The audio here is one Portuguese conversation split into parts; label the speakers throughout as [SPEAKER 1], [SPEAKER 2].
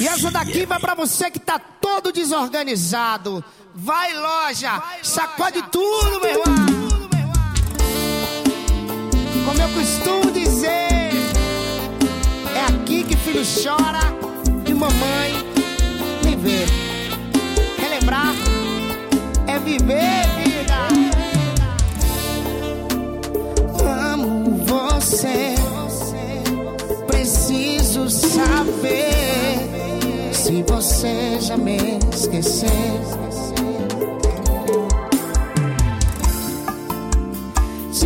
[SPEAKER 1] E essa daqui vai pra você que tá todo desorganizado. Vai, loja, sacode tudo, meu irmão. Como eu costumo dizer, é aqui que filho chora e mamãe me vê. Relembrar é viver, vida. Amo você, preciso saber se você já me esqueceu. Te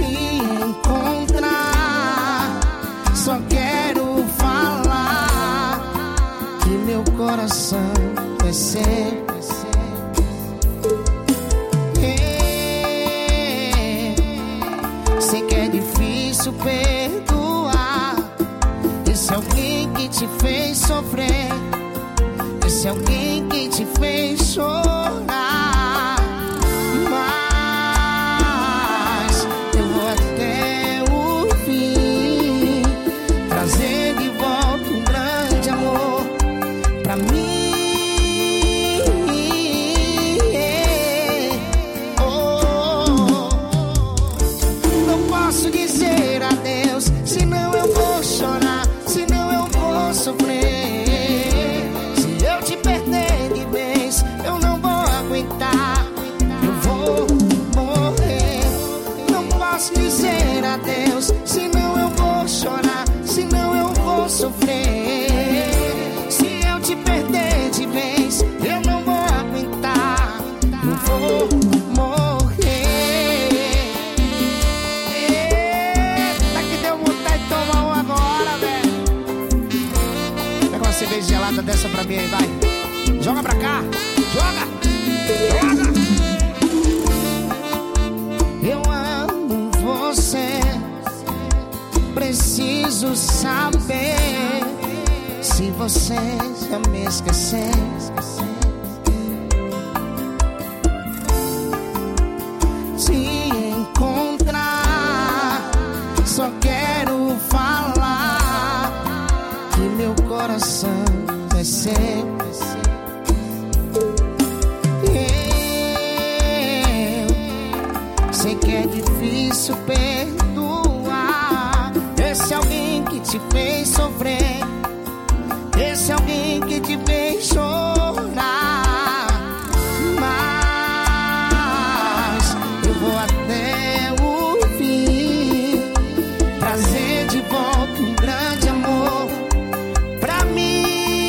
[SPEAKER 1] encontrar, só quero falar que meu coração desceu. Sei que é difícil perdoar esse alguém que te fez sofrer, esse alguém que te fez chorar. Mas eu vou até o fim, trazer de volta um grande amor pra mim. Não posso dizer adeus, senão eu vou chorar, senão eu vou sofrer. Se eu te perder de vez, eu não vou aguentar, eu vou morrer. Não posso dizer adeus, senão eu vou chorar, senão eu vou sofrer. Se eu te perder de vez, eu não vou aguentar, eu vou morrer. Eita, que deu vontade de tomar um agora, velho. Pega uma cerveja gelada dessa pra mim aí, vai. Joga pra cá, joga, joga. Eu amo você, preciso saber se você já me esqueceu. Te encontrar, só quero falar que meu coração desceu. Eu sei que é difícil perdoar esse alguém que te fez sofrer, esse alguém que te fez chorar. Mas eu vou até o fim, trazer de volta um grande amor pra mim.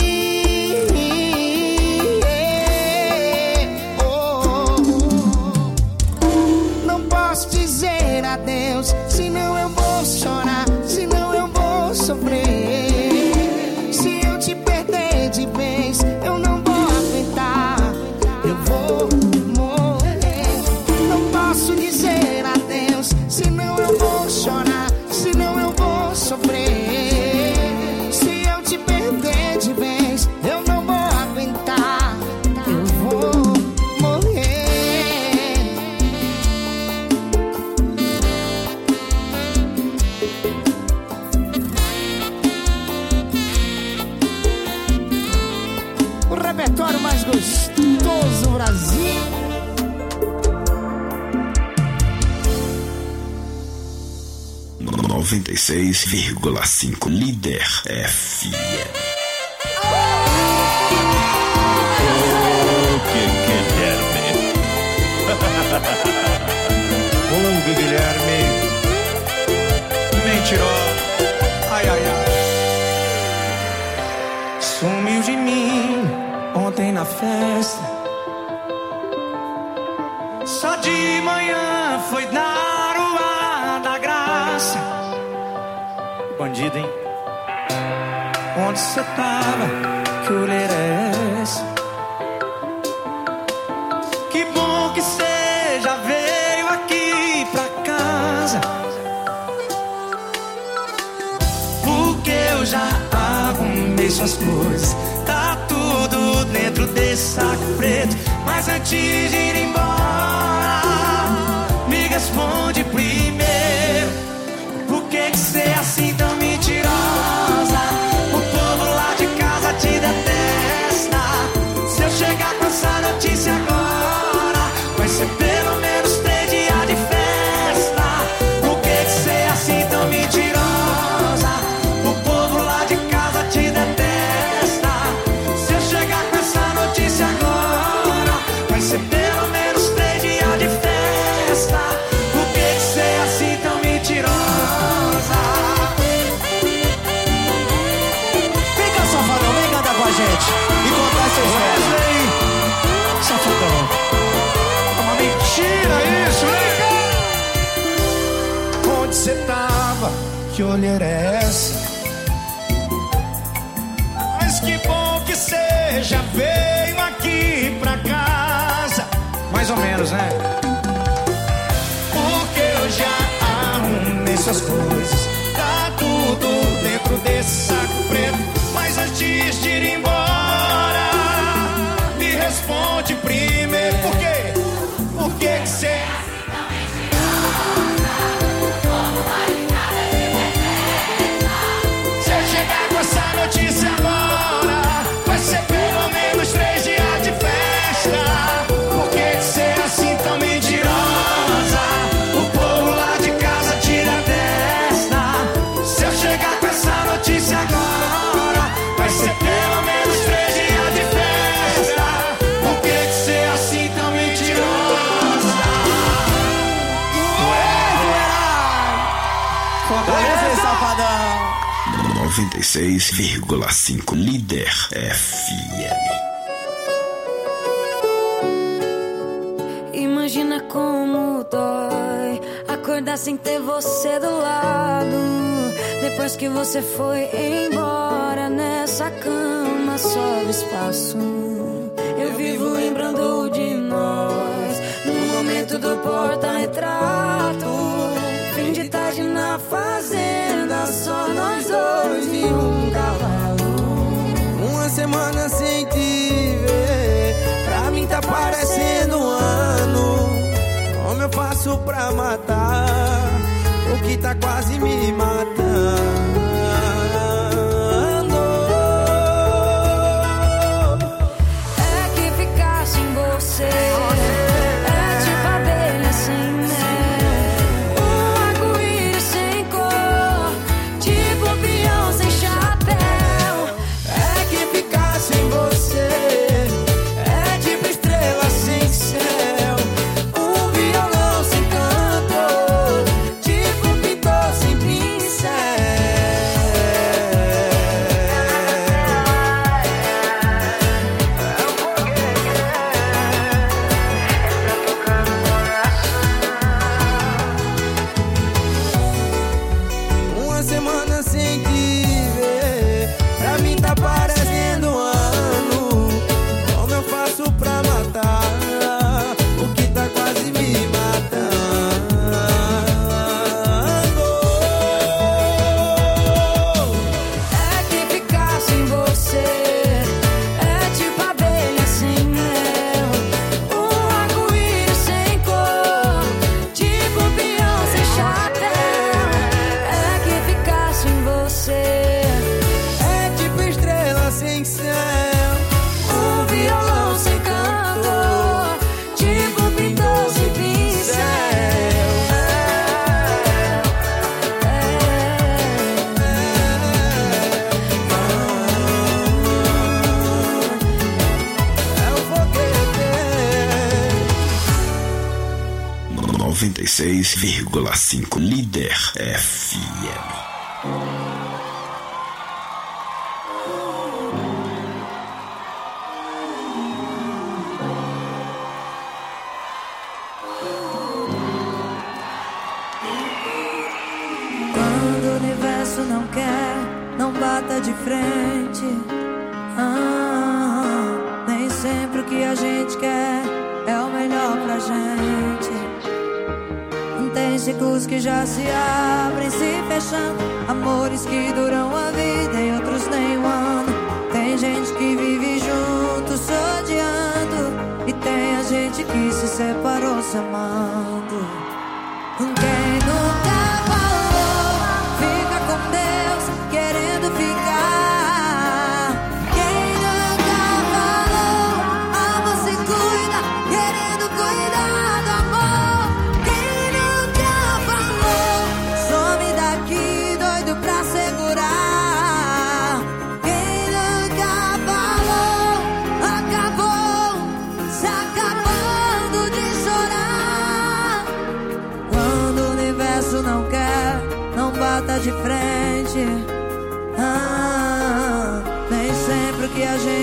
[SPEAKER 1] Não posso dizer adeus, senão eu vou chorar, senão eu vou sofrer. Se eu te perder de vez, eu não vou aguentar, eu vou morrer. Não posso dizer adeus, senão eu vou chorar, senão eu vou sofrer. Se eu te perder de vez, eu não vou aguentar, eu vou morrer. O repertório mais gostoso, Brasil.
[SPEAKER 2] No 96,5 Líder FM.
[SPEAKER 3] Guilherme. Guilherme. Mentiroso. Ai, ai, ai. Sumiu de mim ontem na festa. Só de manhã foi dar o ar da graça. Bandido, hein? Onde cê tava? Que olheira é essa? Que bom que cê já veio aqui pra casa, porque eu já arrumei suas coisas. Tá tudo dentro desse saco preto. Mas antes de ir embora, me responde primeiro: por que cê é assim tão mentirosa? O povo lá de casa te detesta.
[SPEAKER 1] gente e contar essa história.
[SPEAKER 3] Safadão. É uma mentira isso, né?
[SPEAKER 1] Onde cê tava? Que olheira é essa? Mas que bom que cê já veio aqui pra casa.
[SPEAKER 3] Mais ou menos, né?
[SPEAKER 1] Porque eu já arrumei suas coisas. Tá tudo dentro desse saco preto. Mas antes de ir embora, me responde primeiro. Por quê? Por que que cê... Se eu chegar com essa notícia agora, vai ser pelo menos 3 dias de festa. Por que que cê é assim tão mentirosa? O povo lá de casa tira a testa. Se eu chegar com essa notícia agora, vai ser pelo menos 3 dias de festa. Por que que cê é assim tão mentirosa?
[SPEAKER 4] Esse safadão.
[SPEAKER 2] 96,5 Líder FM.
[SPEAKER 5] Imagina como dói acordar sem ter você do lado. Depois que você foi embora, nessa cama sobra espaço. Eu vivo lembrando de nós no momento do porta-retrato. Fim de tarde na fazenda, só nós dois e um cavalo.
[SPEAKER 4] Uma semana sem te ver, pra mim tá parecendo um ano. Como eu faço pra matar o que tá quase me matando?
[SPEAKER 5] É que ficar sem você é tipo abelha sem mel, um arco-íris sem cor, tipo peão sem chapéu.
[SPEAKER 4] É que ficar sem você é tipo estrela sem céu, um violão sem canto, tipo pintor sem pincel. Uma semana sem te ver, pra mim tá parecendo um ano. Como eu faço pra matar o que tá quase me matando?
[SPEAKER 5] É que ficar sem você é tipo abelha sem mel, um arco-íris sem cor, tipo peão sem chapéu. É que ficar sem você
[SPEAKER 4] É tipo estrela sem céu,
[SPEAKER 5] um violão sem canto, tipo pintor sem pincel.
[SPEAKER 4] é o foguete.
[SPEAKER 2] 96,5 Líder FM.
[SPEAKER 5] Quando o universo não quer, não bata de frente. Nem sempre o que a gente quer é o melhor pra gente. Tem ciclos que já se abrem, se fechando, amores que duram a vida e outros nem um ano. Tem gente que vive junto, se odiando, e tem a gente que se separou se amando. Quem nunca falou, fica com Deus, querendo ficar. Quem nunca falou, ama se cuida, querendo cuidar do amor. Quem nunca falou, some daqui, doido pra segurar. Quem nunca falou, acabou, se acabando de chorar. Quando o universo não quer, não bata de frente. Nem sempre o que a gente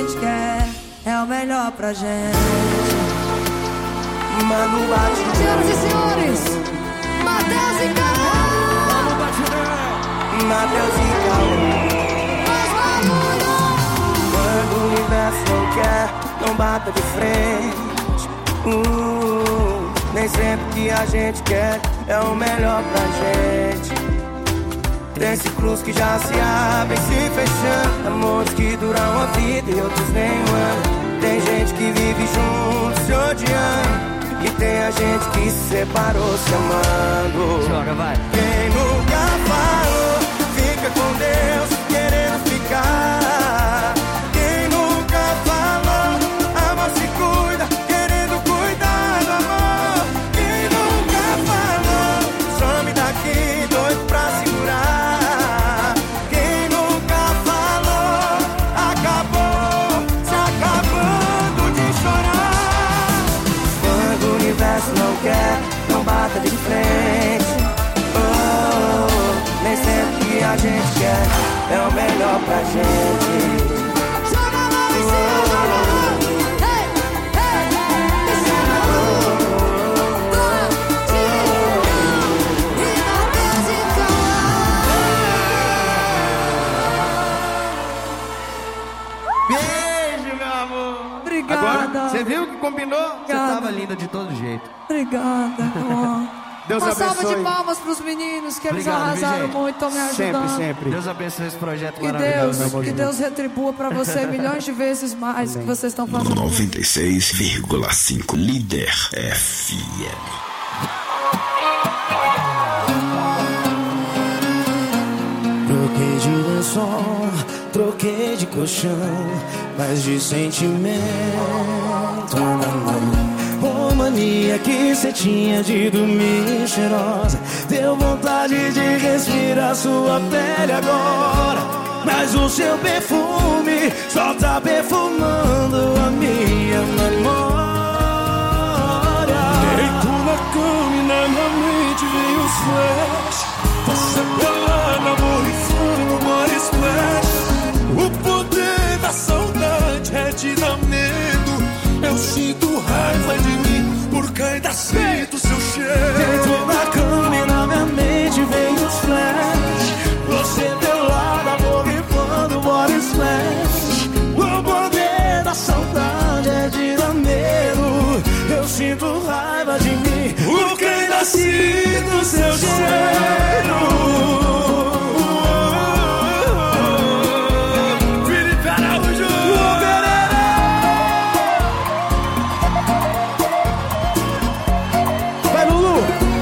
[SPEAKER 5] o melhor pra gente.
[SPEAKER 4] Mano, bate.
[SPEAKER 5] Senhoras e senhores, Matheus e Cauã.
[SPEAKER 4] Matheus e Cauã. Quando o universo não quer, não bata de frente. Nem sempre que a gente quer é o melhor pra gente. Tem ciclos que já se abrem, se fechando. Amores que duram a vida e outros nem um ano. Tem gente que vive junto, se odiando. E tem a gente que se separou, se amando.
[SPEAKER 3] Joga, vai.
[SPEAKER 4] Quem nunca falou, fica com Deus, querendo ficar. Quem nunca falou, ama se cuida, querendo cuidar do amor. Quem nunca falou, some daqui, doido pra segurar. Quem nunca falou, acabou, se acabando de chorar. Quando o universo não quer, não bata de frente. Nem sempre que a gente quer é o melhor pra gente.
[SPEAKER 5] Joga lá em cima, hey, hey, em cima do e Matheus e Cauã.
[SPEAKER 4] Beijo, meu amor.
[SPEAKER 5] Obrigada.
[SPEAKER 4] Agora, você viu que combinou? Você
[SPEAKER 5] Obrigada.
[SPEAKER 4] tava linda de todo jeito.
[SPEAKER 5] Obrigada, Cauã.
[SPEAKER 4] Deus
[SPEAKER 5] Uma
[SPEAKER 4] abençoe.
[SPEAKER 5] salva de palmas pros meninos, que eles
[SPEAKER 3] Obrigado,
[SPEAKER 5] arrasaram
[SPEAKER 3] viu, gente?
[SPEAKER 5] muito, estão me ajudando.
[SPEAKER 4] Sempre, sempre.
[SPEAKER 3] Deus abençoe esse projeto
[SPEAKER 5] Que
[SPEAKER 3] maravilhoso.
[SPEAKER 5] Deus retribua pra você milhões de vezes mais que vocês estão fazendo.
[SPEAKER 2] 96,5 Líder FM.
[SPEAKER 4] Troquei de lençol, troquei de colchão, mas de sentimento na mão. Oh, mania que cê tinha de dormir cheirosa, deu vontade de respirar sua pele agora. Mas o seu perfume só tá perfumando a minha memória. Deito na cama e na minha mente vem os flash. Você pelada, borrifando, body splash. O poder da saudade é te dar medo. Eu sinto raiva de mim, porque ainda sinto seu cheiro. Dentro da cama e na minha mente vem os flash. Você pelada, borrifando, body splash. O poder da saudade é de dar medo. Eu sinto raiva de mim, porque ainda sinto seu cheiro. Felipe Araújo. Vai, Lulu.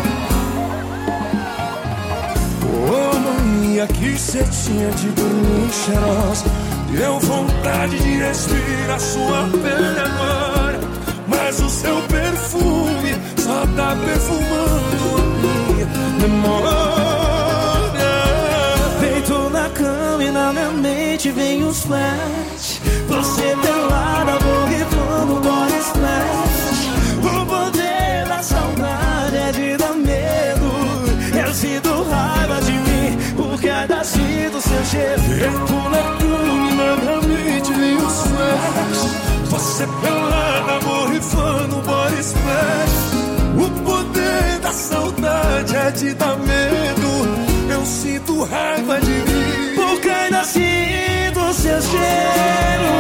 [SPEAKER 4] Oh, mania que cê tinha de dormir cheirosa, deu vontade de respirar sua pele agora. Mas o seu perfume só tá perfumando a minha memória. Deito na cama e na minha mente vem os flash. Você pelada, borrifando, body splash. O poder da saudade é de dar medo. Eu sinto raiva de mim, porque ainda sinto seu cheiro. Deito na cama e na minha mente vem os flash. Você pelada, borrifando, body splash. O poder da saudade é de dar medo. Eu sinto raiva de mim, porque ainda sinto seu cheiro.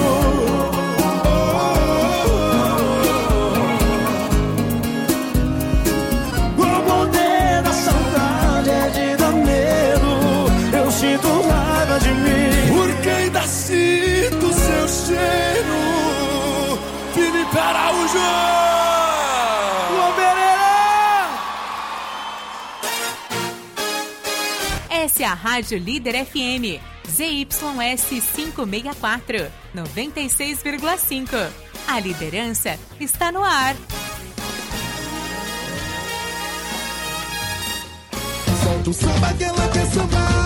[SPEAKER 4] O poder da saudade é de dar medo. Eu sinto raiva de mim, porque ainda sinto seu cheiro. Felipe Araújo.
[SPEAKER 6] Essa é a Rádio Líder FM, ZYS 564, 96,5. A liderança está no ar.
[SPEAKER 1] Solta o samba que ela quer sambar.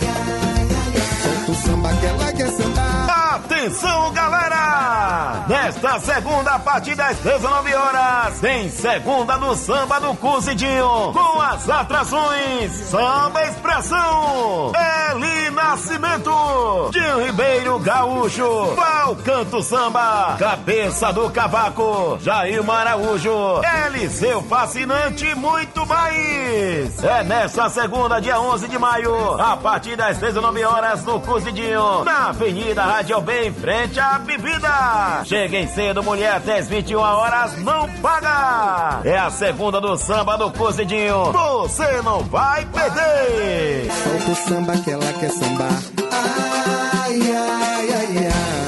[SPEAKER 1] Solta o samba que ela quer sambar.
[SPEAKER 7] Atenção, galera! Nesta segunda, a partir das 19 horas, tem Segunda do Samba do Cozidinho, com as atrações Samba Expressão, Eli Nascimento, Dinho Ribeiro Gaúcho, Val Canto Samba, Cabeça do Cavaco, Jair Araújo, Eliseu Fascinante e muito mais. É nesta segunda, dia 11 de maio, a partir das 19 horas no Cozidinho, na Avenida Rádio B, em frente à Bebida. Cheguem cedo, mulher, até as 21 horas, não paga. É a segunda do Samba do Cozidinho, você não vai perder.
[SPEAKER 4] Solta o samba que ela quer sambar. Ai, ai, ai, ai.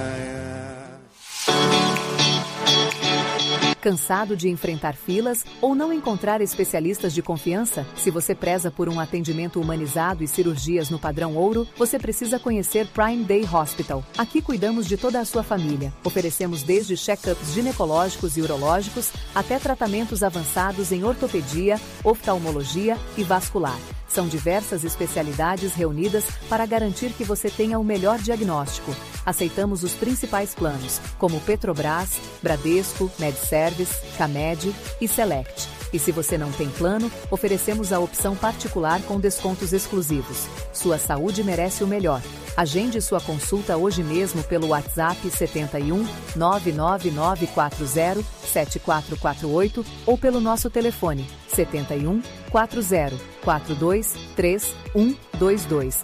[SPEAKER 8] Cansado de enfrentar filas ou não encontrar especialistas de confiança? Se você preza por um atendimento humanizado e cirurgias no padrão ouro, você precisa conhecer Prime Day Hospital. Aqui cuidamos de toda a sua família. Oferecemos desde check-ups ginecológicos e urológicos até tratamentos avançados em ortopedia, oftalmologia e vascular. São diversas especialidades reunidas para garantir que você tenha o melhor diagnóstico. Aceitamos os principais planos, como Petrobras, Bradesco, MedService, Camed e Select. E se você não tem plano, oferecemos a opção particular com descontos exclusivos. Sua saúde merece o melhor. Agende sua consulta hoje mesmo pelo WhatsApp 71 99940 7448 ou pelo nosso telefone 71 40 42 3122.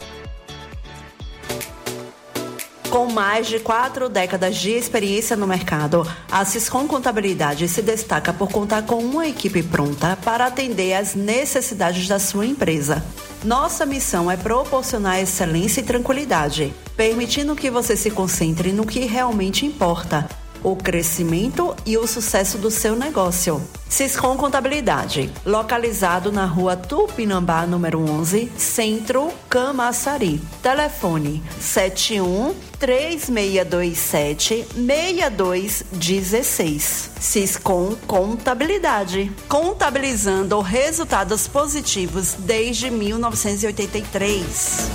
[SPEAKER 9] Com mais de 4 décadas de experiência no mercado, a Siscom Contabilidade se destaca por contar com uma equipe pronta para atender às necessidades da sua empresa. Nossa missão é proporcionar excelência e tranquilidade, permitindo que você se concentre no que realmente importa: o crescimento e o sucesso do seu negócio. Siscom Contabilidade, localizado na rua Tupinambá, número 11, Centro, Camaçari. Telefone 71-3627-6216. Siscom Contabilidade, contabilizando resultados positivos desde 1983.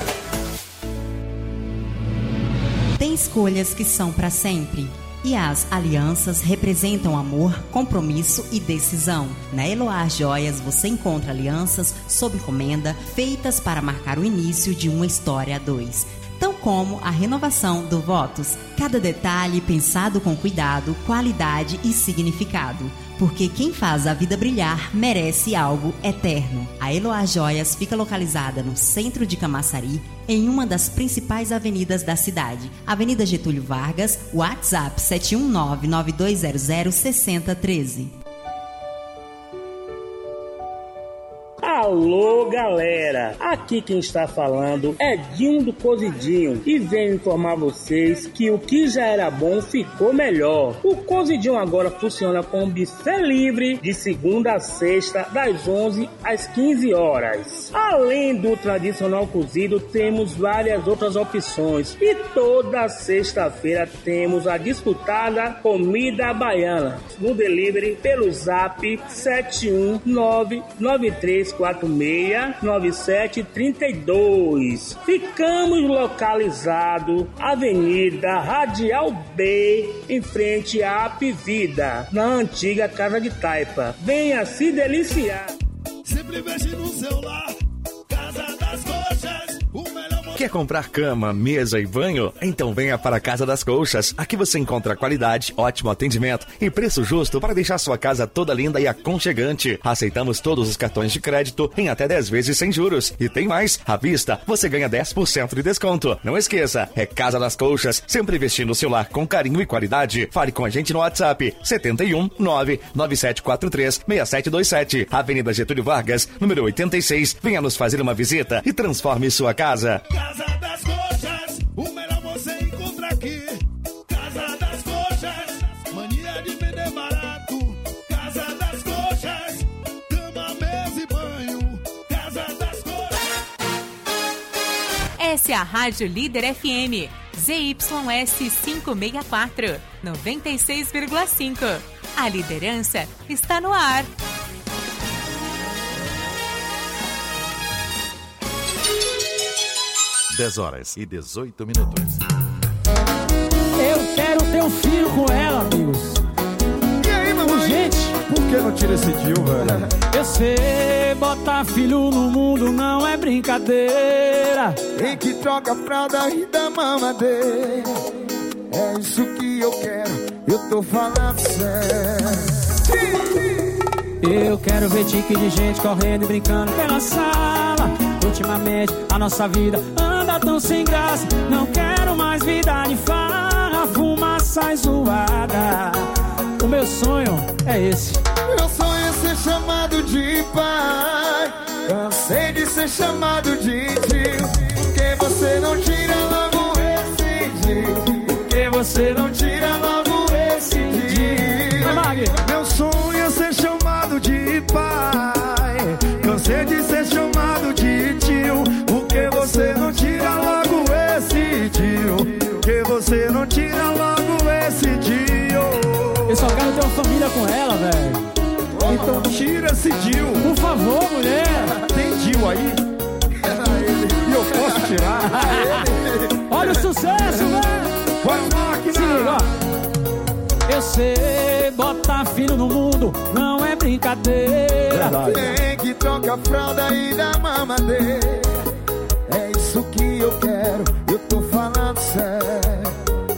[SPEAKER 10] Tem escolhas que são para sempre. E as alianças representam amor, compromisso e decisão. Na Eloá Joias você encontra alianças sob encomenda feitas para marcar o início de uma história a dois, tão como a renovação do votos. Cada detalhe pensado com cuidado, qualidade e significado. Porque quem faz a vida brilhar merece algo eterno. A Eloá Joias fica localizada no centro de Camaçari, em uma das principais avenidas da cidade. Avenida Getúlio Vargas, WhatsApp 719-9200-6013.
[SPEAKER 11] Alô, galera! Aqui quem está falando é Dinho do Cozidinho e venho informar vocês que o que já era bom ficou melhor. O Cozidinho agora funciona com buffet livre de segunda a sexta, das 11 às 15 horas. Além do tradicional cozido, temos várias outras opções e toda sexta-feira temos a disputada comida baiana no delivery pelo zap 71993469732. Ficamos localizados Avenida Radial B, em frente à Apivida, na antiga Casa de Taipa. Venha se deliciar.
[SPEAKER 12] Sempre mexe no celular, Casa das Coxas, o melhor.
[SPEAKER 13] Quer comprar cama, mesa e banho? Então venha para a Casa das Colchas. Aqui você encontra qualidade, ótimo atendimento e preço justo para deixar sua casa toda linda e aconchegante. Aceitamos todos os cartões de crédito em até 10 vezes sem juros. E tem mais, à vista você ganha 10% de desconto. Não esqueça, é Casa das Colchas, sempre vestindo o seu lar com carinho e qualidade. Fale com a gente no WhatsApp 71997436727, Avenida Getúlio Vargas, número 86. Venha nos fazer uma visita e transforme sua casa.
[SPEAKER 12] Casa das Coxas, o melhor você encontra aqui. Casa das Coxas, mania de vender barato. Casa das Coxas, cama, mesa e banho. Casa das Coxas.
[SPEAKER 6] Essa é a Rádio Líder FM, ZYS 564, 96,5. A liderança está no ar.
[SPEAKER 14] 10 horas e 18 minutos.
[SPEAKER 15] Eu quero ter
[SPEAKER 14] um filho com ela, amigos.
[SPEAKER 15] E aí, mamãe?
[SPEAKER 14] Gente,
[SPEAKER 15] por que não tira esse tio, velho?
[SPEAKER 14] eu sei, botar filho no mundo não é brincadeira.
[SPEAKER 1] Tem que troca a fralda e dá mamadeira. É isso que eu quero, eu tô falando sério.
[SPEAKER 14] Eu quero ver tique de gente correndo e brincando pela sala. Ultimamente a nossa vida anda tão sem graça. Não quero mais vida de farra, fumaça e zoada. O meu sonho é esse.
[SPEAKER 1] Meu sonho é ser chamado de pai. Cansei de ser chamado de tio. Porque você não tira logo esse tio? Porque você não tira logo esse tio?
[SPEAKER 15] Meu sonho é ser chamado de pai. Cansei de ser chamado de tio. Porque você não tira logo esse tio? Porque você não tira logo esse tio?
[SPEAKER 14] Eu só quero ter uma família com ela, velho.
[SPEAKER 15] Então tira esse Dil.
[SPEAKER 14] Por favor, mulher.
[SPEAKER 15] Tem Dil aí? E eu posso tirar?
[SPEAKER 14] Olha o sucesso, velho.
[SPEAKER 15] Vai, máquina.
[SPEAKER 14] Se liga, ó. Eu sei, botar filho no mundo não é brincadeira.
[SPEAKER 1] Tem que trocar a fralda e dar mamadeira. É isso que eu quero, eu tô falando sério.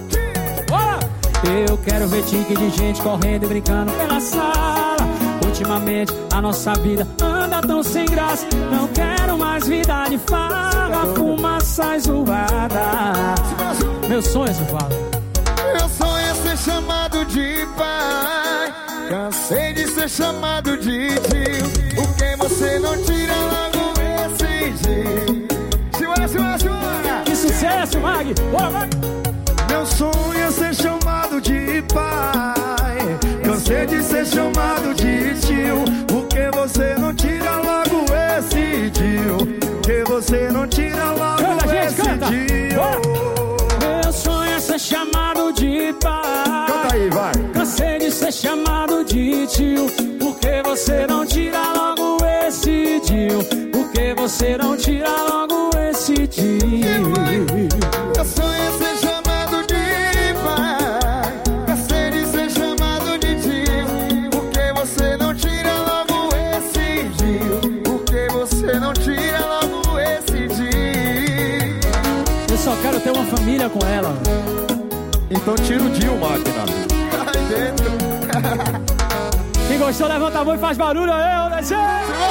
[SPEAKER 14] Eu quero ver tique de gente correndo e brincando pela sala. Ultimamente a nossa vida anda tão sem graça. Não quero mais vida de farra, fumaça e zoada. Meu sonho é zoada.
[SPEAKER 1] Meu sonho é ser chamado de pai. Cansei de ser chamado de tio. Por que você não tira logo esse tio? Segura, segura, segura.
[SPEAKER 14] Que sucesso, Mag. Boa, Mag.
[SPEAKER 15] Meu sonho é ser chamado de pai. Cansei de ser chamado de tio. Por que você não tira logo esse tio? Por que você não tira logo esse tio?
[SPEAKER 14] Meu sonho é ser chamado de pai.
[SPEAKER 15] Canta aí, vai.
[SPEAKER 14] Cansei de ser chamado de tio. Por que você não tira logo esse tio? Por que você não tira logo esse tio?
[SPEAKER 1] Meu sonho é ser chamado de pai. Cansei de ser chamado de tio. Por que você não tira logo esse tio? Por que você não tira logo esse tio?
[SPEAKER 14] Eu só quero ter uma família com ela.
[SPEAKER 15] Então tira o Dil, máquina.
[SPEAKER 1] Ai, dentro.
[SPEAKER 14] Quem gostou, levanta a mão e faz barulho aí, ô descer.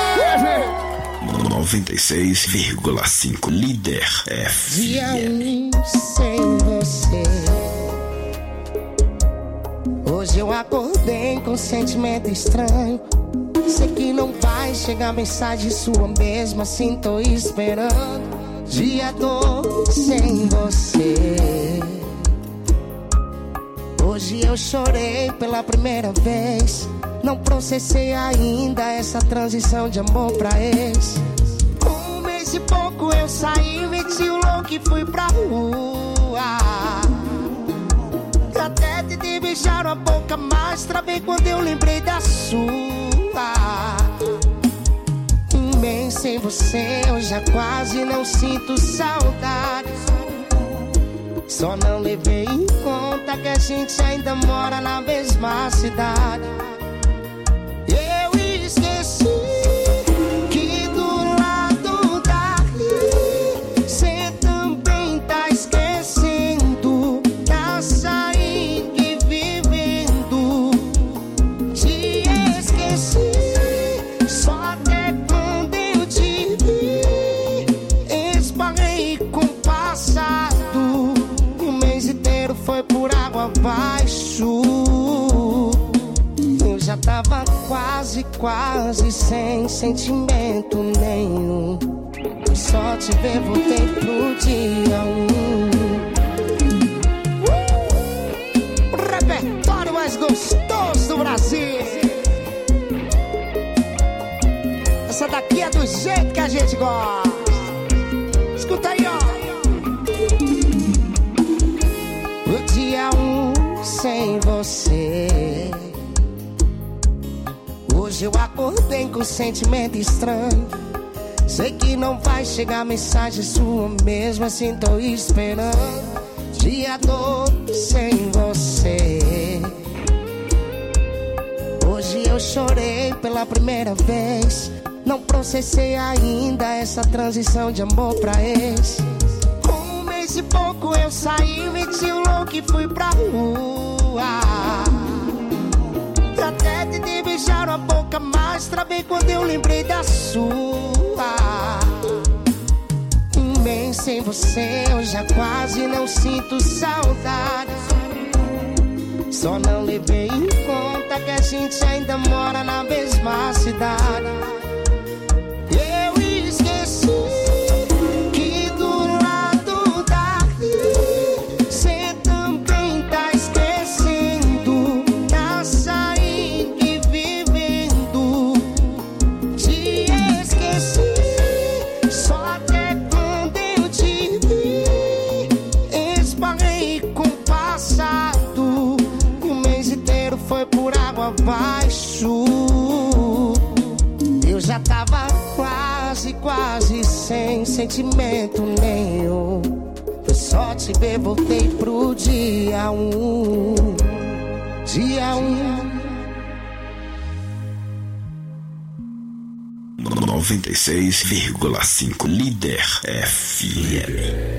[SPEAKER 2] 96,5 Líder
[SPEAKER 1] Dia
[SPEAKER 2] FM.
[SPEAKER 1] sem você. Hoje eu acordei com um sentimento estranho. Sei que não vai chegar mensagem sua mesmo, assim tô esperando. Dia 2 sem você. Hoje eu chorei pela primeira vez. Não processei ainda essa transição de amor pra ex. Um mês e pouco eu saí, meti o louco e fui pra rua. Até tentei beijar a boca, mas travei quando eu lembrei da sua. Um mês sem você, eu já quase não sinto saudade. Só não levei em conta que a gente ainda mora na mesma cidade. Eu esqueci que do lado dali cê também tá esquecendo. Tá saindo e vivendo. Te esqueci só até quando eu te vi. Esbarrei com o passado. O mês inteiro foi por água abaixo. Eu já tava quase sem sentimento nenhum. Só te ver, voltei pro dia 1. O repertório mais gostoso do Brasil. Essa daqui é do jeito que a gente gosta. Escuta aí, ó. O dia 1 sem você. Hoje eu acordei com um sentimento estranho. Sei que não vai chegar mensagem sua, mesmo assim tô esperando. de a dor sem você. Hoje eu chorei pela primeira vez. Não processei ainda essa transição de amor pra ex. Com um mês e pouco eu saí, meti o louco e fui pra rua. Até tentei beijar uma boca, mas travei quando eu lembrei da sua. Um mês sem você eu já quase não sinto saudade. Só não levei em conta que a gente ainda mora na mesma cidade. Eu esqueci que do lado daqui cê também tá esquecendo, tá saindo e vivendo. Te esqueci, só até quando eu te vi, esbarrei com o passado. E o mês inteiro foi por água abaixo. Eu já tava quase sem sentimento nenhum. Foi só te ver, voltei pro dia 1. Dia
[SPEAKER 2] 96,5 Líder FM.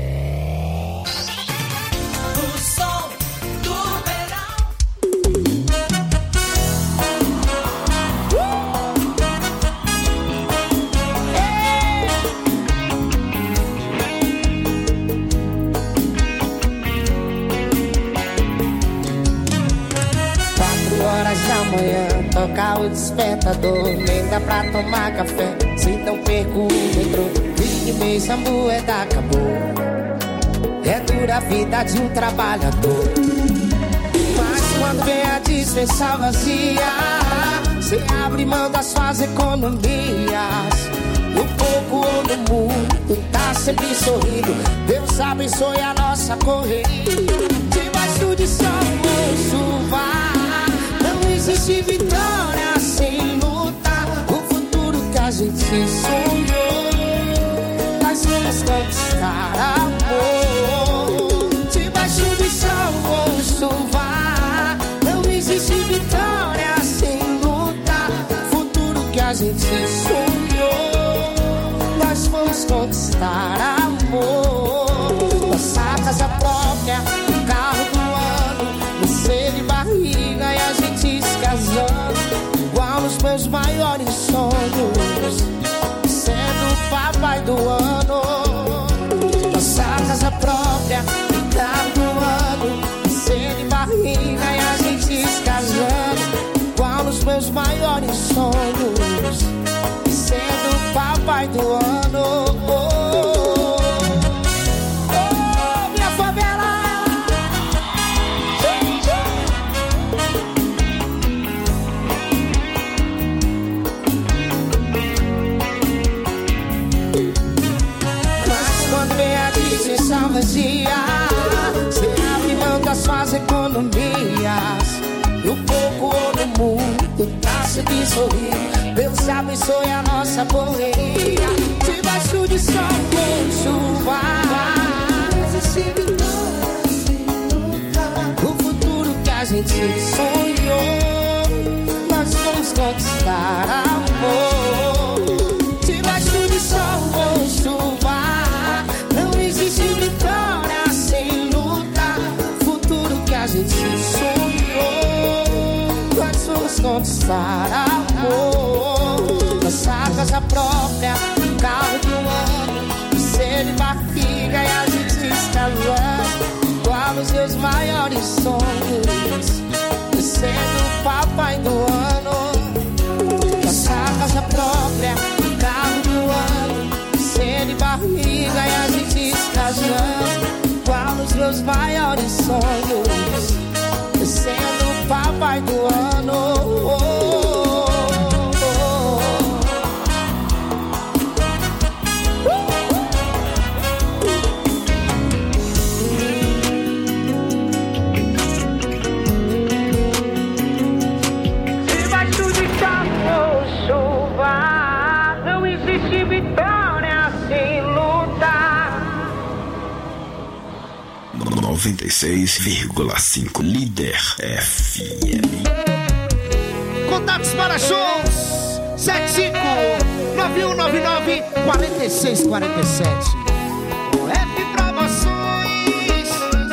[SPEAKER 1] Tocar o despertador, nem dá pra tomar café. Se não perco o metrô, ligue mês, a moeda acabou. É dura a vida de um trabalhador. Mas quando vem a dispensa vazia, cê abre mão das suas economias. No pouco ou no mundo, tá sempre sorrindo. Deus abençoe a nossa correria. Debaixo de sol ou chuva, não existe vitória sem lutar. O futuro que a gente sonhou, nós vamos conquistar, amor. Debaixo de sol ou chuva, não existe vitória sem lutar. O futuro que a gente sonhou, nós vamos conquistar, amor. Nossa casa própria, o carro do ano, você de barriga e a gente se casando, igual nos meus maiores sonhos, sendo papai do ano. Nossa casa própria, o carro do ano, você de barriga e a gente se casando, igual nos meus maiores sonhos, sendo papai do ano. Minha favela. Mas quando vem a distinção vazia, cê abre mão das suas economias. No pouco ou no mundo, tá sempre sorrindo. Deus abençoe a nossa correria. Debaixo de sol ou chuva, o futuro que a gente sonhou, nós vamos conquistar, amor. Debaixo de sol ou chuva, não existe vitória sem luta. O futuro que a gente sonhou, nós vamos conquistar, amor. Nossa casa própria, carro do ano, ser de barriga e a gente se casando, igual os meus maiores sonhos, sendo papai do ano. Nossa casa própria, carro do ano, ser de barriga e a gente se casando, igual os meus maiores sonhos, sendo papai do ano.
[SPEAKER 2] 96,5 Líder FM.
[SPEAKER 1] Contatos para shows 75-9199-4647. F Promoções.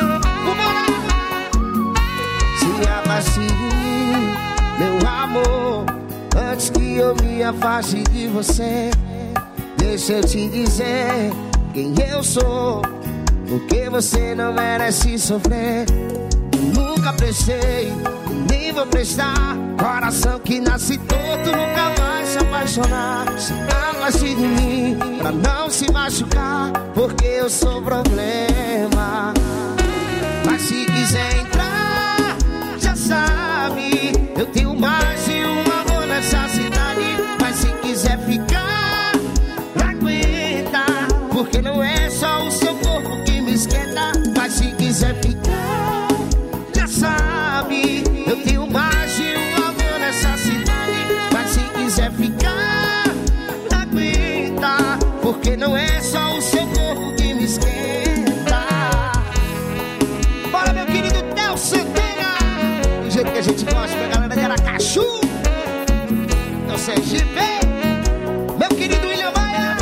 [SPEAKER 1] Se abaste, meu amor, antes que eu me afaste de você. Deixa eu te dizer quem eu sou, porque você não merece sofrer. Nunca prestei, nem vou prestar. Coração que nasce torto nunca vai se apaixonar. Se afaste de mim pra não se machucar, porque eu sou problema. Mas se quiser entrar, já sabe, eu tenho mais de um amor nessa cidade. Mas se quiser ficar, aguenta, porque não é só o seu corpo que me esquenta. Mas se quiser ficar, já sabe, eu tenho mais de um amor nessa cidade. Mas se quiser ficar, aguenta, porque não é só o seu corpo que me esquenta. Bora, meu querido Theo Santana, do jeito que a gente gosta, pra galera de Aracaju, Theo Sergipe, meu querido William Maia.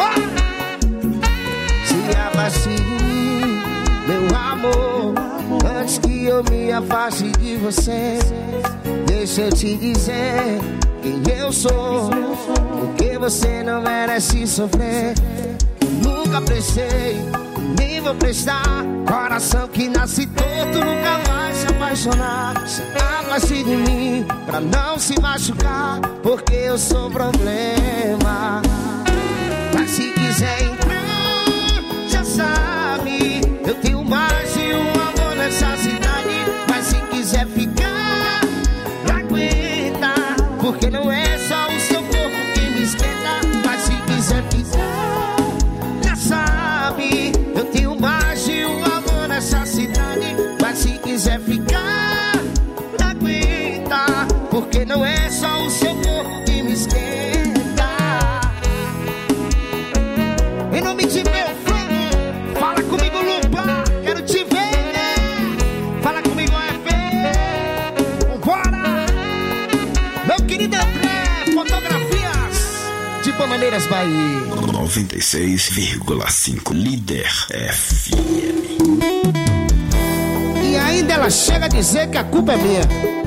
[SPEAKER 1] Se abaste de mim, meu amor, antes que eu me afaste de você. Deixa eu te dizer quem eu sou, porque você não merece sofrer. Eu nunca prestei, nem vou prestar. Coração que nasce torto nunca vai se apaixonar. Se afaste de mim pra não se machucar, porque eu sou problema. Mas se quiser entrar, já sabe, eu tenho mais de um amor nessa cidade. Mas se quiser ficar, aguenta, porque não é só o seu corpo que me esquenta. Mas se quiser ficar, já sabe, eu tenho mais de um amor nessa cidade. Mas se quiser ficar, aguenta, porque não é só o seu corpo que me esquenta. Em nome de meu fã, fala comigo, Lupa, quero te ver, né? Fala comigo, FB, vambora. Meu querido André, fotografias de Bananeiras, Bahia.
[SPEAKER 2] 96,5 Líder FM.
[SPEAKER 1] E ainda ela chega a dizer que a culpa é minha.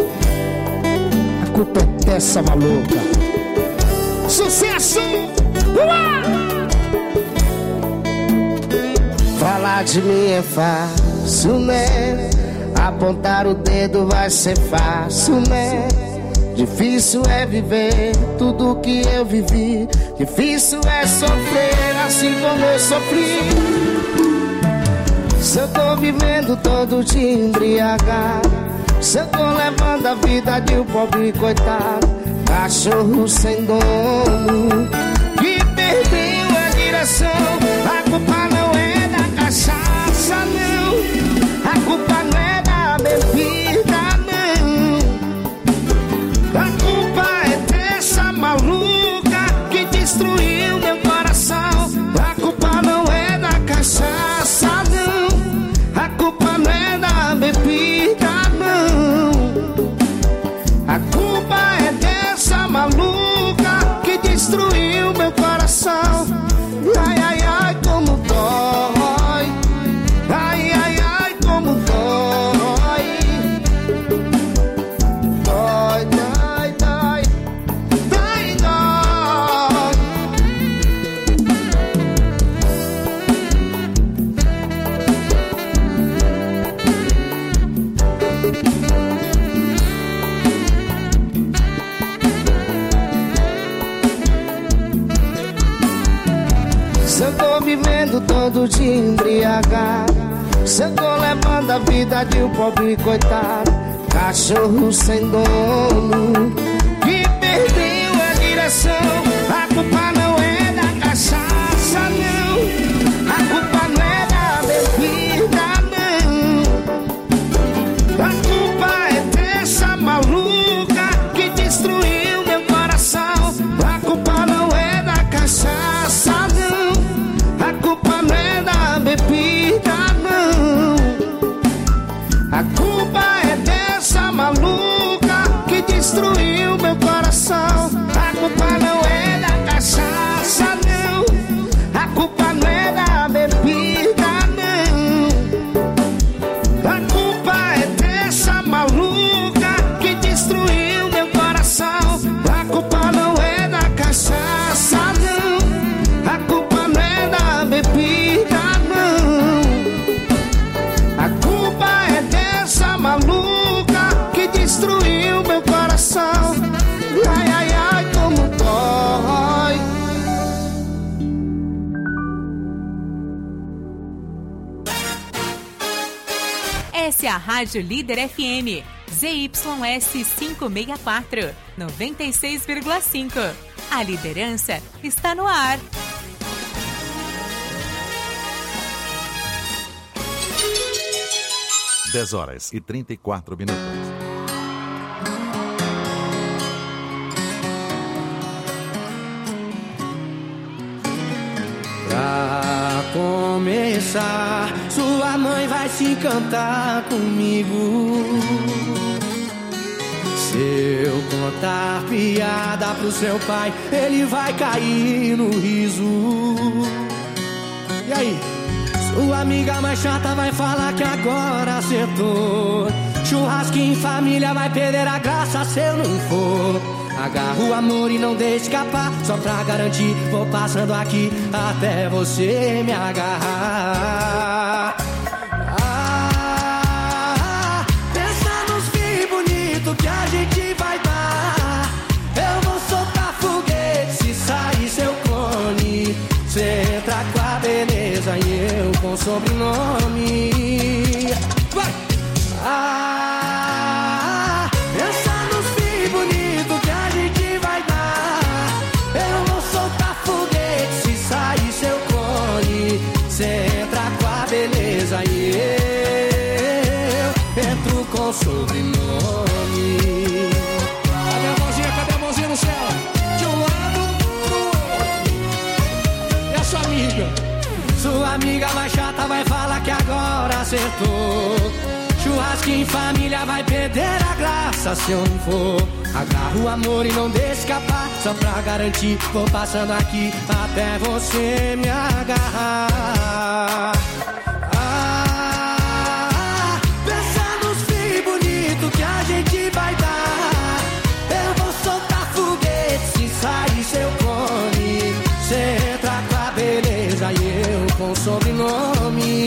[SPEAKER 1] A culpa é dessa maluca. Sucesso! Uau! Falar de mim é fácil, né? Apontar o dedo vai ser fácil, né? Difícil é viver tudo que eu vivi. Difícil é sofrer assim como eu sofri. Se eu tô vivendo todo dia embriagado, se eu tô levando a vida de um pobre coitado, cachorro sem dono, que perdeu a direção. A culpa não é da cachaça, não. A culpa não é da bebida, não. A culpa é dessa maluca que destruiu meu coração. A culpa não é da cachaça, não. A culpa não é da bebida, não. A culpa é dessa maluca que destruiu meu coração. Ai, ai, ai, como dói. Ai, ai, ai, como dói. Dói, dói, dói. Dói, dói. Se eu tô vivendo todo dia embriagado, se eu tô levando a vida de um pobre coitado, cachorro sem dono, que perdeu a direção. A culpa não é da cachaça, não. A culpa não é da bebida, não. A culpa é dessa maluca que destruiu meu coração. A culpa não é da cachaça, não. A culpa não é da bebida, não. A culpa é dessa maluca que destruiu meu coração. A culpa não é da cachaça, não. A culpa não é da bebida, não. A culpa é dessa maluca que destruiu meu coração. Ai, ai, ai, como dói.
[SPEAKER 6] Essa é a Rádio Líder FM, ZYS 564, 96,5. A liderança está no ar.
[SPEAKER 16] Dez horas e 34 minutos.
[SPEAKER 4] Pra começar, sua mãe vai se encantar comigo. Se eu contar piada pro seu pai, ele vai cair no riso. E aí? Sua amiga mais chata vai falar que agora acertou. Churrasquinho em família vai perder a graça se eu não for. Agarra o amor e não deixe escapar. Só pra garantir, vou passando aqui até você me agarrar. Pensa nos fios bonitos que a gente vai dar. Eu vou soltar foguete se sair seu clone. Cê entra com a beleza e eu com sobrenome. Vai! Pensa nos fios bonitos que a gente vai dar. Eu vou soltar foguete se sair seu clone. Cê entra com a beleza e eu entro com sobrenome.
[SPEAKER 17] Cadê a mãozinha? Cadê a mãozinha no céu? De um lado pro outro. E a sua amiga?
[SPEAKER 4] Sua amiga mais chata vai falar que agora acertou. Churrasquinho em família vai perder a graça se eu não for. Agarra o amor e não deixe escapar. Só pra garantir, vou passando aqui até você me agarrar. Pensa nos fios bonitos que a gente vai dar. Eu vou soltar foguete se sair seu clone. Cê entra com a beleza e eu com sobrenome.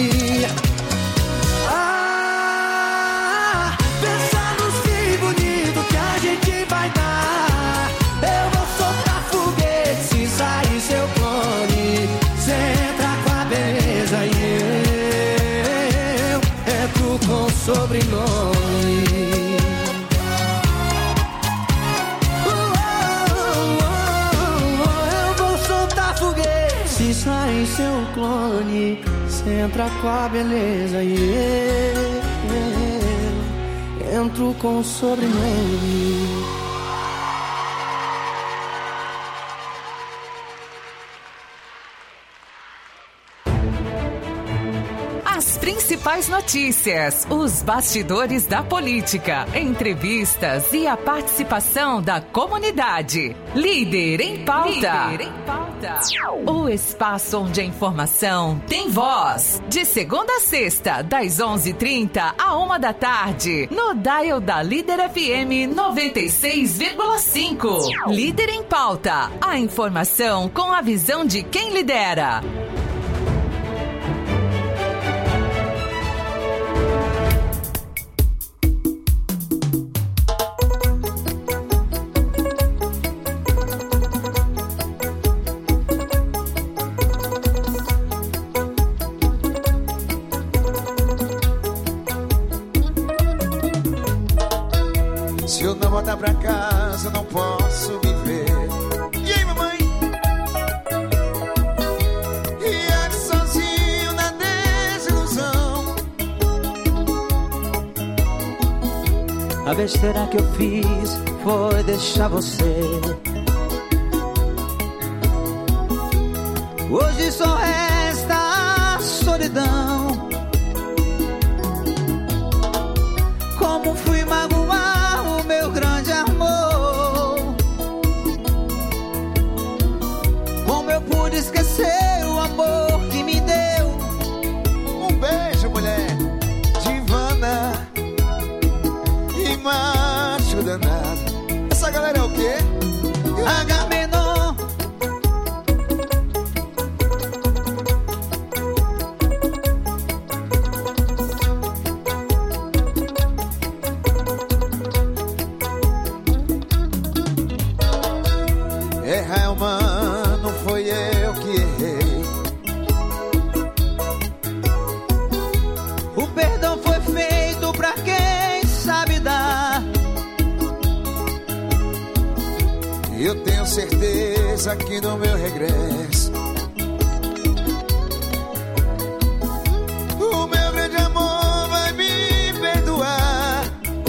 [SPEAKER 4] Pensa nos fios bonitos que a gente vai dar. Eu vou soltar foguete se sair seu clone. Cê entra com a beleza e eu entro com sobrenome. Eu vou soltar foguete se sair seu clone. Cê entra com a beleza e eu entro com sobrenome.
[SPEAKER 18] As principais notícias, os bastidores da política, entrevistas e a participação da comunidade. Líder em Pauta. Líder em Pauta. O espaço onde a informação tem voz. De segunda a sexta, das 11h30 à 1 da tarde, no dial da Líder FM 96,5. Líder em Pauta. A informação com a visão de quem lidera.
[SPEAKER 1] Se eu não voltar pra casa, eu não posso viver. E aí, mamãe? E aqui sozinho na desilusão.
[SPEAKER 19] A besteira que eu fiz foi deixar você. Hoje só resta a solidão. Como fui magoar o meu grande amor. Como eu pude esquecer o amor que me deu.
[SPEAKER 1] Um beijo, mulher, de
[SPEAKER 20] tenho certeza que no meu regresso o meu grande amor vai me perdoar.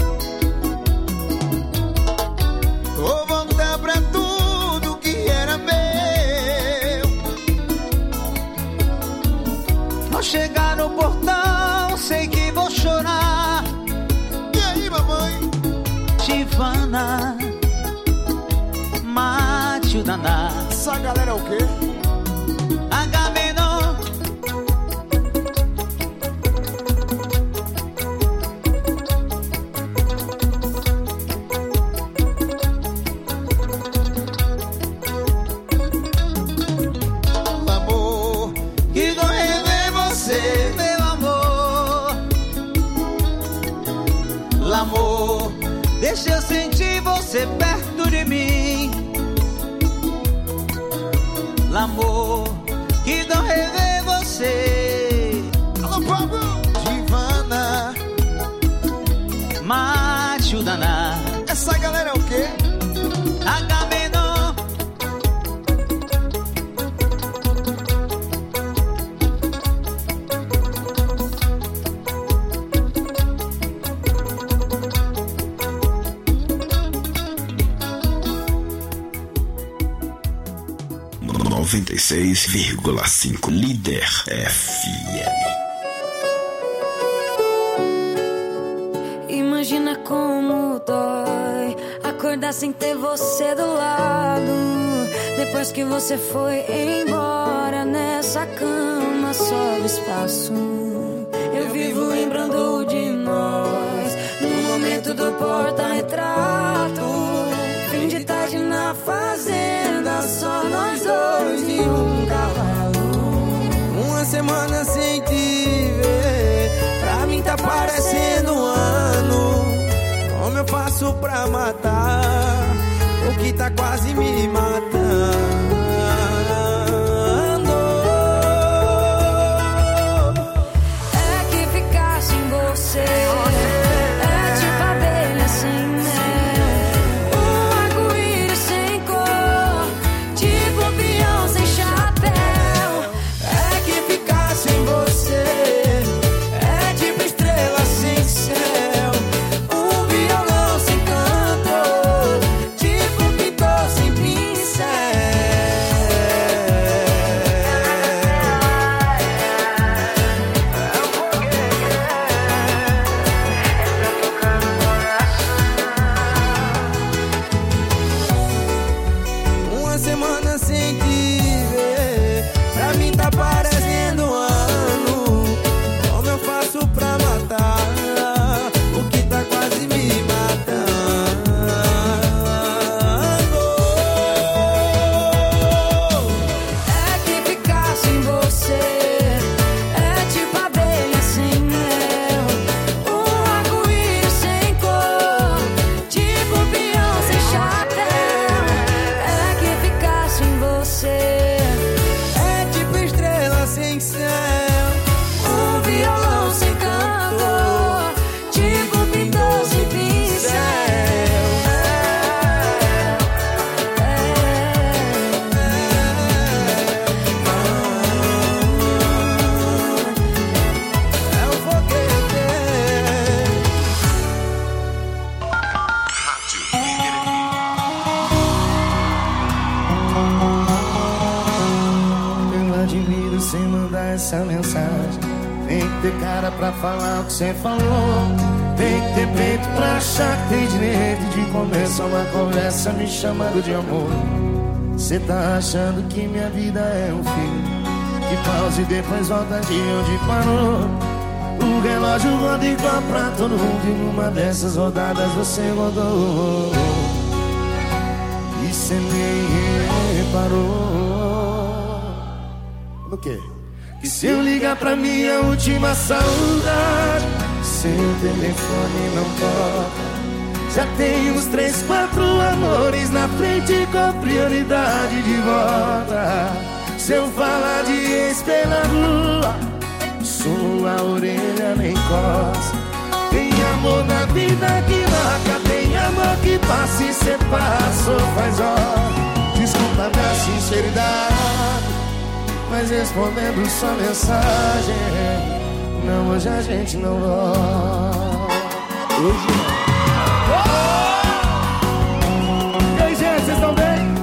[SPEAKER 20] Vou voltar pra tudo que era meu.
[SPEAKER 19] Ao chegar no portão, sei que vou chorar.
[SPEAKER 20] E aí, mamãe?
[SPEAKER 19] Tivana, mate o daná.
[SPEAKER 20] Essa galera é o quê?
[SPEAKER 19] Agamenon.
[SPEAKER 20] Amor, que dor rever você,
[SPEAKER 19] meu amor. L'amor, deixa eu sentir você perto de mim. L'amor, que dor rever você.
[SPEAKER 20] Alô, Pablo! Divana,
[SPEAKER 19] mate o daná.
[SPEAKER 20] Essa galera é o quê?
[SPEAKER 19] Agamenon.
[SPEAKER 2] Noventa e 96,5 Líder FM.
[SPEAKER 5] Imagina como dói acordar sem ter você do lado. Depois que você foi embora, nessa cama sobra espaço. Eu vivo lembrando de nós no momento do porta-retrato. Fim de tarde na fazenda, só nós dois e um cavalo.
[SPEAKER 4] Uma semana sem te ver, pra mim tá parecendo um ano. Como eu faço pra matar o que tá quase me matando?
[SPEAKER 5] É que ficar sem você é tipo abelha sem mel, um arco-íris sem cor, tipo peão sem chapéu.
[SPEAKER 4] É que ficar sem você é tipo estrela sem céu, um violão sem canto, tipo pintor sem pincel. Uma semana sem te ver, pra mim tá parecendo um ano. Como eu faço pra matar o que tá quase me matando?
[SPEAKER 5] É que ficar sem você é tipo abelha sem mel, um arco-íris sem cor, tipo peão sem chapéu. É que ficar sem você
[SPEAKER 4] É tipo estrela sem céu,
[SPEAKER 5] um violão sem canto, tipo pintor sem pincel.
[SPEAKER 4] é o foguete.
[SPEAKER 15] Eu admiro você mandar essa mensagem. Tem que ter cara pra falar o que você falou. Tem que ter peito pra achar que tem direito de começar uma conversa me chamando de amor. Cê tá achando que minha vida é um filme que pausa e depois volta de onde parou. O relógio roda igual pra todo mundo e numa dessas rodadas você rodou. E cê nem reparou. No quê? Que se eu ligar pra minha última saudade, seu telefone não toca. Já tem uns 3, 4 amores na frente com prioridade de volta. Se eu falar de ex na rua, sua orelha nem coça. Tem amor na vida que marca, tem amor que passa e cê passou faz hora.
[SPEAKER 1] sinceridade, mas respondendo sua mensagem, não, hoje a gente não volta. Hoje não.
[SPEAKER 15] E aí, gente, vocês estão bem?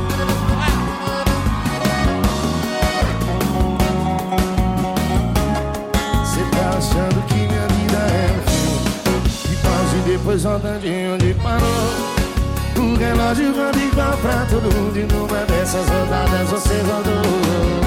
[SPEAKER 1] Você tá achando que minha vida é um filme, e pausa e depois volta de onde parou. O relógio roda igual pra todo mundo, e numa dessas rodadas você rodou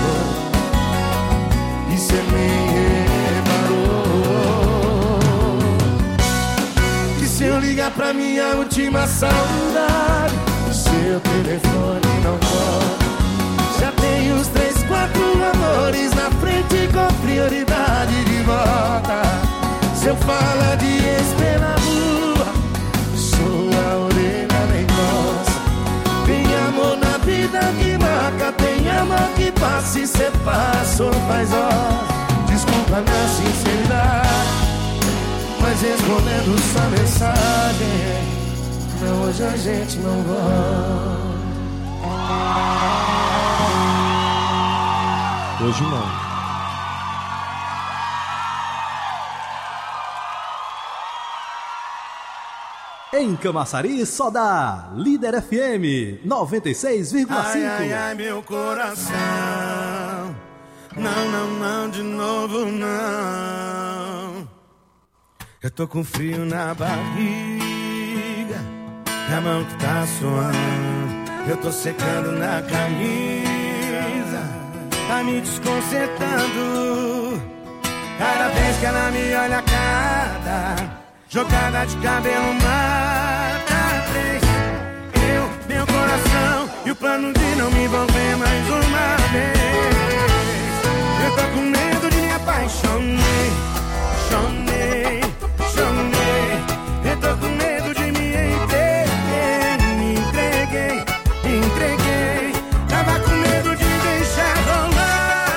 [SPEAKER 1] e cê nem reparou que se eu ligar pra minha última saudade, o seu telefone não toca. Já tem uns 3, 4 amores na frente com prioridade de volta. Se eu falar de esperar rua, sua orelha nem gosta. Tem amor na vida que marca, tem amor que passa e cê passa ou faz horas. Desculpa minha sinceridade, mas respondendo sua mensagem, não, hoje a gente não volta.
[SPEAKER 15] Hoje não.
[SPEAKER 21] Em Camaçari, só dá Líder FM 96,5.
[SPEAKER 20] Ai, ai, ai, meu coração. Não, não, não, de novo não. Eu tô com frio na barriga, a mão que tá suando. Eu tô secando na camisa, tá me desconcertando. Cada vez que ela me olha a cara, jogada de cabelo mata 3. Eu, meu coração e o plano de não me envolver mais uma vez. Eu tô com medo de me apaixonar. Chonei. Eu tô com medo de me entreguei. Tava com medo de deixar rolar.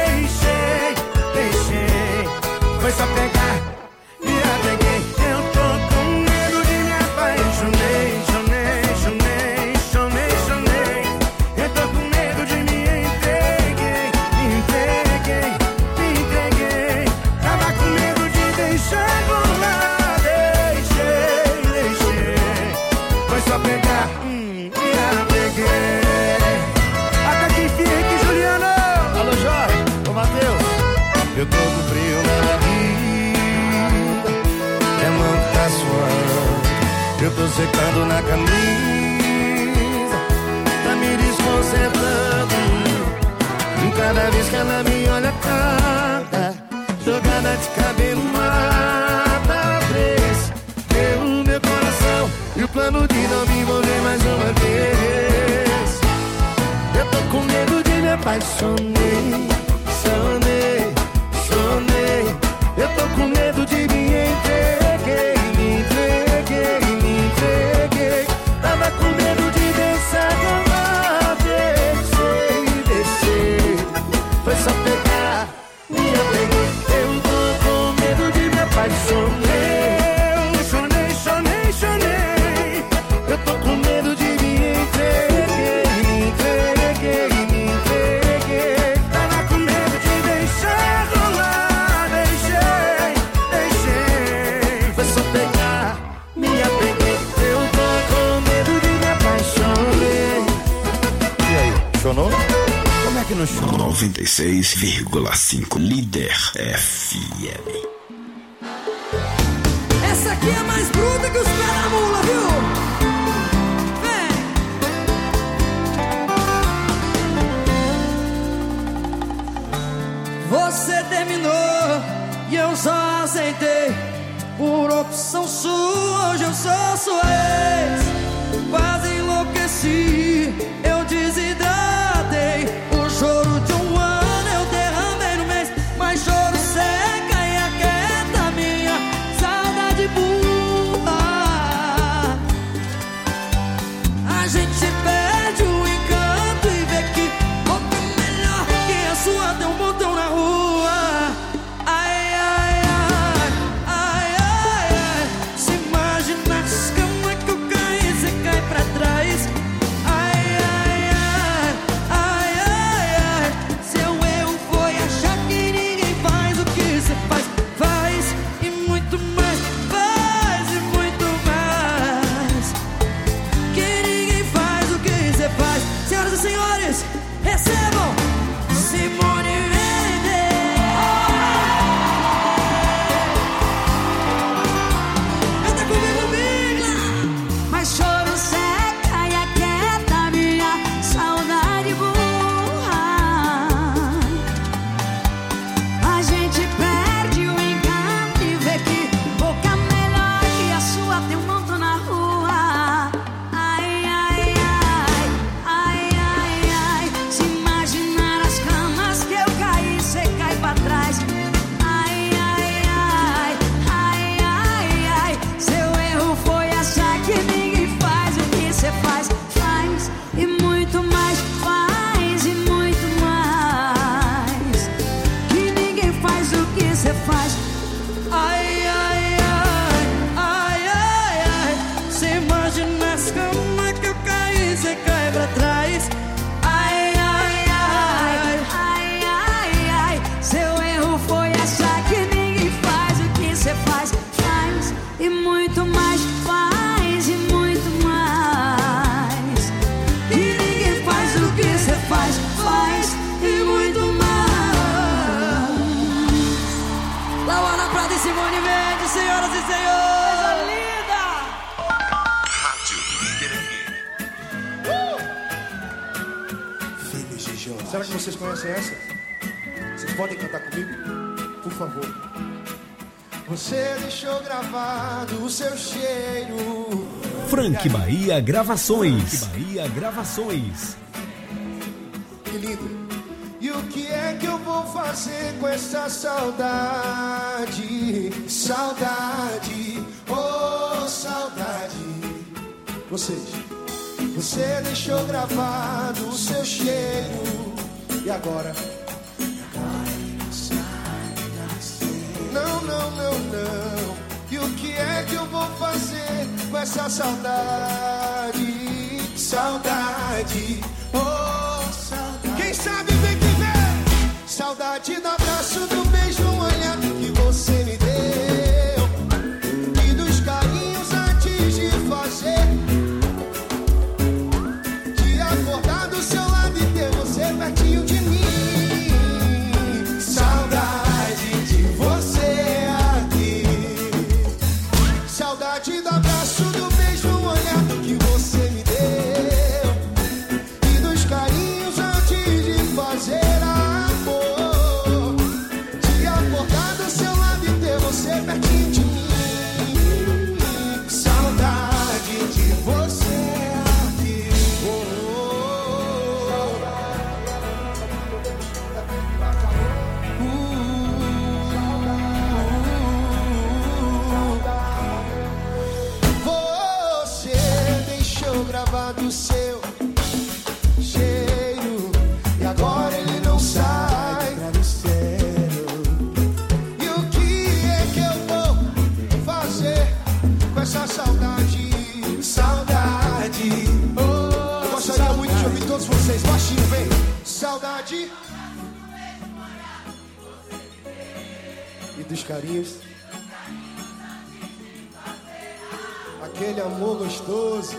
[SPEAKER 20] Deixei. Foi só pegar e apeguei. Eu tô com medo de me apaixonar. Chonei. Eu tô com medo de me entreguei. Tava com medo de deixar rolar. Deixei. Foi só pegar e apeguei. Até que enfim, aqui, Juliano.
[SPEAKER 1] Alô, Jorge. Ô, Matheus.
[SPEAKER 20] Eu tô com frio na barriga, é mão que tá suando. Eu tô secando na camisa, tá me desconcertando. E cada vez que ela me olha a cara, jogada de cabelo mata 3. Meu coração e o plano de não me envolver mais uma vez. Eu tô com medo de me apaixonar. Chonei. Eu tô com medo de me entreguei. Tava com medo de deixar rolar. Deixei. Foi só pegar, me apeguei. Eu tô com medo de me apaixonar. Chonei. Eu tô com medo de me entreguei. Tava com medo de deixar rolar. Deixei. Foi só pegar, me apeguei. Eu tô com medo de me apaixonar.
[SPEAKER 1] E aí, chonou?
[SPEAKER 20] Como é que não chorou?
[SPEAKER 2] 96,5 Líder FM.
[SPEAKER 4] Essa aqui é mais bruta que os pés da mula, viu? Vem! Você terminou e eu só aceitei. Por opção sua, hoje eu sou sua ex. Quase enlouqueci, eu desidratei. O choro de um ano eu derramei no mês. Mas choro seca e aquieta minha saudade burra. A gente perde o encanto e vê que outra melhor que a sua tem um montão na rua. Ai, se imaginasse como é Senhor!
[SPEAKER 17] Coisa linda!
[SPEAKER 2] Rádio Líder FM.
[SPEAKER 3] Filhos de Jó. Será que vocês conhecem essa? Vocês podem cantar comigo? Por favor. Você deixou gravado o seu cheiro.
[SPEAKER 21] Frank Bahia Gravações. Bahia Gravações.
[SPEAKER 3] Que lindo. E o que é que eu vou fazer com essa saudade? Saudade, oh saudade. Vocês. Você deixou gravado o seu cheiro. E agora? Não, não, não, não. E o que é que eu vou fazer com essa saudade? Saudade, oh saudade. Quem sabe vem que vem. Saudade do abraço, do beijo, um olhar que você me deu. E dos carinhos antes de fazer. De acordar do seu lado e ter você pertinho de mim. Saudade de você aqui. Saudade do abraço, do beijo, um olhar que você me deu. E dos carinhos antes de fazer amor. De acordar do seu lado e ter você pertinho de mim. Saudade de você aqui. Você deixou gravado o seu cheiro e agora ele não sai. E o que é que eu vou fazer com essa saudade? Saudade. Eu gostaria muito de ouvir todos vocês. Baixinho, vem. Saudade. E dos carinhos. Aquele amor gostoso.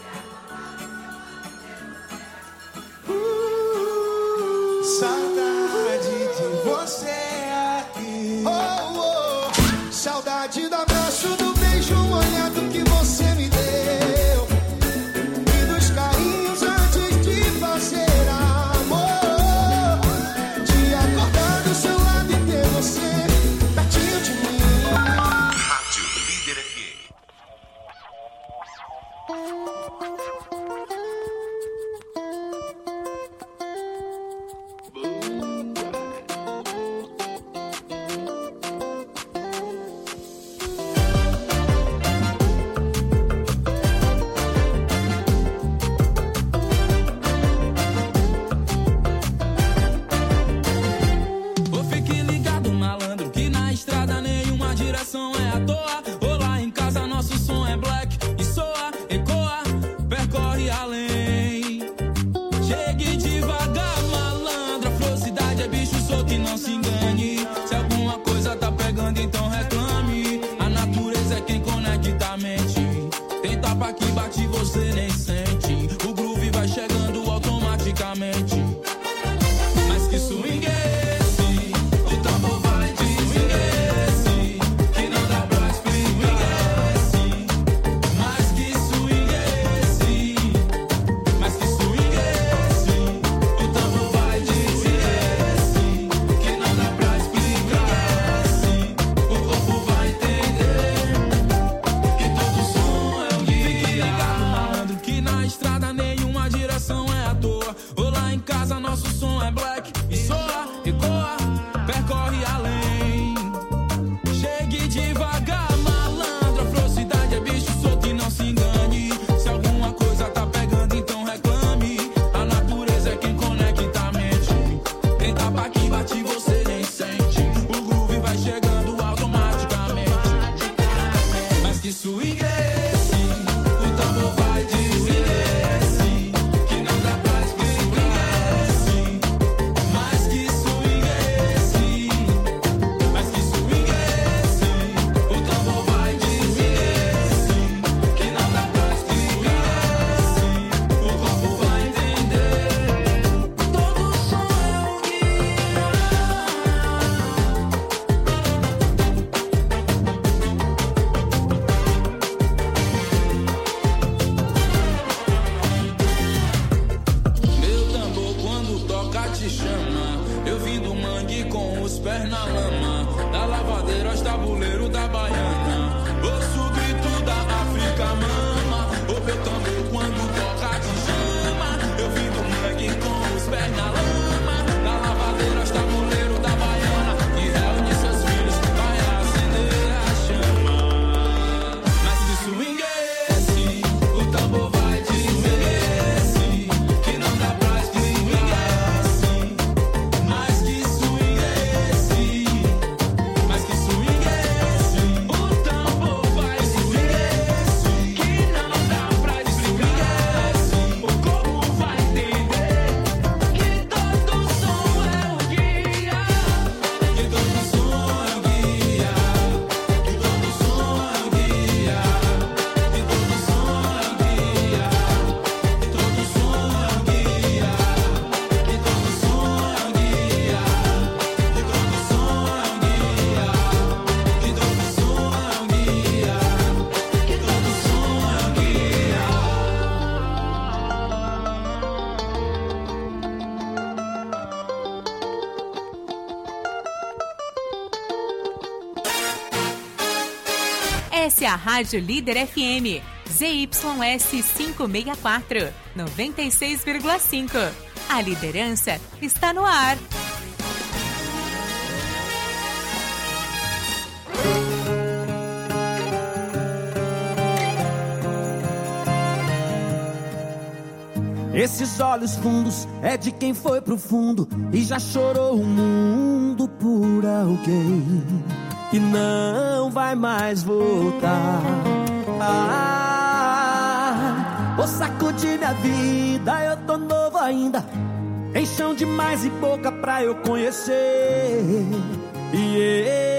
[SPEAKER 3] Saudade de você aqui. Oh, oh. Saudade do abraço, do beijo, um olhar do que você me deu. E dos carinhos antes de fazer amor. De acordar do seu lado e ter você pertinho de mim.
[SPEAKER 2] Rádio Líder FM.
[SPEAKER 6] Essa é a Rádio Líder FM, ZYS 564, 96,5. A liderança está no ar.
[SPEAKER 14] Esses olhos fundos é de quem foi pro fundo e já chorou o mundo por alguém que não vai mais voltar. Vou sacudir minha vida, eu tô novo ainda. Tem chão demais e boca pra eu conhecer.